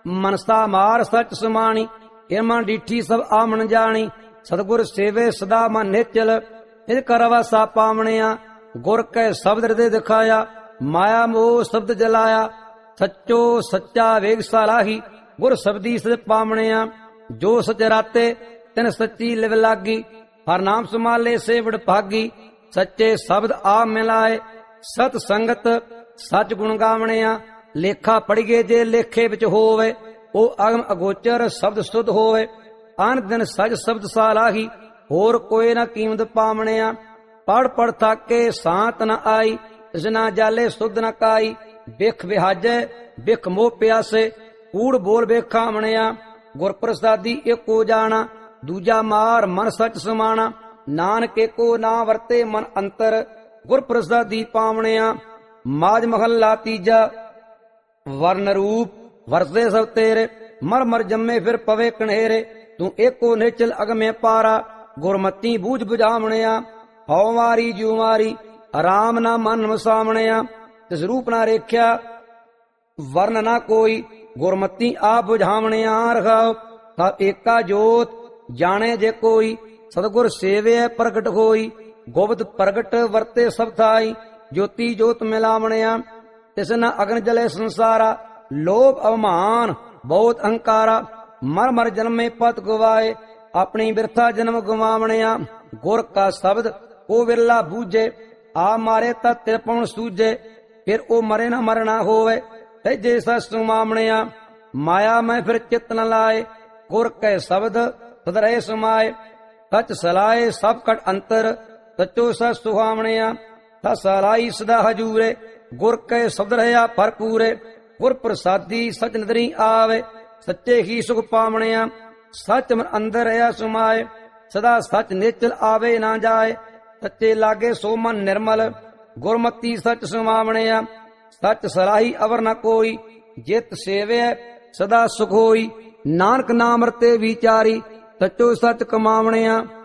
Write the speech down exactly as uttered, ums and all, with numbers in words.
ਮਨਸਾ ਮਾਰ ਸਚ ਸਮਾਣੀ। ਇਹ ਮਨ ਡੀਠੀ ਸਭ ਆਮਣ ਜਾਣੀ। ਸਤਿਗੁਰ ਸੇਵੇ ਸਦਾ ਮਨ ਨਿਚਲ। ਇਹ ਕਰ ਵਾਸਾ ਪਾਵਣਿਆ। ਗੁਰ ਕੈ ਸ਼ਬਦ ਹਿਰਦੇ ਦਿਖਾਇਆ। ਮਾਇਆ ਮੋਹ ਸ਼ਬਦ ਜਲਾਇਆ। ਸੱਚੋ ਸੱਚਾ ਵੇਗ ਸਲਾਹੀ। ਗੁਰ ਸ਼ਬਦੀ ਸਦ ਪਾਵਣਿਆ। ਜੋ ਸਚ ਰਾਤੇ ਤਿਨ ਸੱਚੀ ਲਿਵ ਲਾਗੀ। ਹਰ ਨਾਮ ਸਮਾਲੇ ਸੇਵੜ ਭਾਗੀ। ਸੱਚੇ ਸ਼ਬਦ ਆ ਮਿਲਾਏ। ਸਤ ਸੰਗਤ ਸੱਚ ਗੁਣ ਗਾਵਣਿਆ। ਲੇਖਾ ਪੜੀਏ ਜੇ ਲੇਖੇ ਵਿੱਚ ਹੋਵੇ। ਉਹ ਅਗਮ ਅਗੋਚਰ ਸ਼ਬਦ ਸੁਧ ਹੋਵੇ। ਆਨ ਦਿਨ ਸਜ ਸ਼ਬਦ ਸਾਲਾਹੀ। ਹੋਰ ਕੋਈ ਨਾ ਕੀਮਤ ਪਾਵਣਿਆ। ਪੜ ਪੜ ਥਾਕੇ ਸਾਤ ਨ ਆਈ। ਇਸ ਨਾ ਜਾਲੇ ਸੁਧ ਨ ਕਾਈ। ਬਿਖ ਵਿਹਾਜੈ ਬਿਖ ਮੋਹ ਪਿਆਸੇ। ਕੂੜ ਬੋਲ ਵੇਖਾਵਣਿਆ। ਗੁਰ ਪ੍ਰਸਾਦੀ ਏਕੋ ਜਾਣਾ। ਦੂਜਾ ਮਾਰ ਮਨ ਸੱਚ ਸਮਾਣਾ। ਨਾਨਕ ਏਕੋ ਨਾ ਵਰਤੇ ਮਨ ਅੰਤਰ। ਗੁਰ ਪ੍ਰਸਾਦੀ ਪਾਵਣਿਆ। ਮਾਜ ਮਹੱਲਾ ਤੀਜਾ। ਵਰਨ ਰੂਪ ਵਰਤੇ ਸਭ ਤੇਰੇ। ਮਰ ਮਰ ਜੰਮੇ ਫਿਰ ਪਵੇ ਕਣੇਰੇ। ਤੂੰ ਏਕੋ ਨਿਚਲ ਅਗਮੇ ਪਾਰਾ। ਗੁਰਮਤੀ ਬੂਝ ਬੁਝਾਵਣਿਆ। ਹਉ ਮਾਰੀ ਜਿਉ ਮਾਰੀ ਆਰਾਮ ਨਾ ਮਨ ਵਸਾਵਣਿਆ। ਤਿਸ ਰੂਪ ਨਾ ਰੇਖਿਆ ਵਰਨ ਨਾ ਕੋਈ। ਗੁਰਮਤੀ ਆ ਬੁਝਾਵਣਿਆ ਰਖਾਓ। ਸਭ ਏਕਾ ਜੋਤ ਜਾਣੇ ਜੇ ਕੋਈ। ਸਤਿਗੁਰ ਸੇਵਿਆ ਪ੍ਰਗਟ ਹੋਈ। ਗੋਬਿੰਦ ਪ੍ਰਗਟ ਵਰਤੇ ਸਭ ਥਾਈ। ਜੋਤੀ ਜੋਤ ਮਿਲਾਵਣਿਆ। ਤਿਸ ਨਾ ਅਗਨ ਜਲੇ ਸੰਸਾਰਾ। ਲੋਭ ਅਵਮਾਨ ਬਹੁਤ ਅਹੰਕਾਰਾ। ਮਰ ਮਰ ਜਨਮੇ ਪਤ ਗਵਾਏ। ਆਪਣੀ ਬਿਰਥਾ ਜਨਮ ਗਵਾਵਣਿਆ। ਗੁਰ ਕਾ ਸ਼ਬਦ ਉਹ ਵਿਰਲਾ ਬੂਝੇ। ਆ ਮਾਰੇ ਤਾਂ ਤਿਰਪਉਣ ਸੂਝੇ। ਫਿਰ ਉਹ ਮਰੇ ਨਾ ਮਰਨਾ ਹੋਵੇ। ਤੈਜੇ ਸਚ ਸੁਮਾਵਣਿਆ। ਮਾਇਆ ਮੈਂ ਫਿਰ ਚਿਤ ਨ ਲਾਏ। ਗੁਰ ਕੈ ਸ਼ਬਦ ਸਦ ਰਹੇ ਸਮਾਏ। ਸਚ ਸਲਾਏ ਸਭ ਕਟ ਅੰਤਰ। ਸਚੋ ਸਚ ਸੁਹਾਵਣਿਆ। ਸਚ ਸਲਾਈ ਸਦਾ ਹਜੂਰੇ। ਗੁਰ ਕੈ ਸ਼ਬਦ ਰਹਾ ਭਰਪੂਰੇ। ਗੁਰ ਪ੍ਰਸਾਦੀ ਸਚ ਨਦਰੀ ਆਵੇ। ਸੱਚੇ ਹੀ ਸੁਖ ਪਾਵਣਿਆ। ਸਚ ਮਨ ਅੰਦਰ ਰਹਾ ਸਮਾਏ। ਸਦਾ ਸਚ ਨਿਚਲ ਆਵੇ ਨਾ ਜਾਏ। ਸੱਚੇ ਲਾਗੇ ਸੋ ਮਨ ਨਿਰਮਲ। ਗੁਰਮਤੀ ਸਚ ਸਮਾਵਣਿਆ। ਸਚ ਸਲਾਹੀ ਅਵਰ ਨ ਕੋਈ। ਜਿਤ ਸੇਵਿਆ ਸਦਾ ਸੁਖ ਹੋਈ। ਨਾਨਕ ਨਾਮ ਰਤੇ ਵਿਚਾਰੀ। ਸਚੋ ਸਚ ਕਮਾਵਣਿਆ।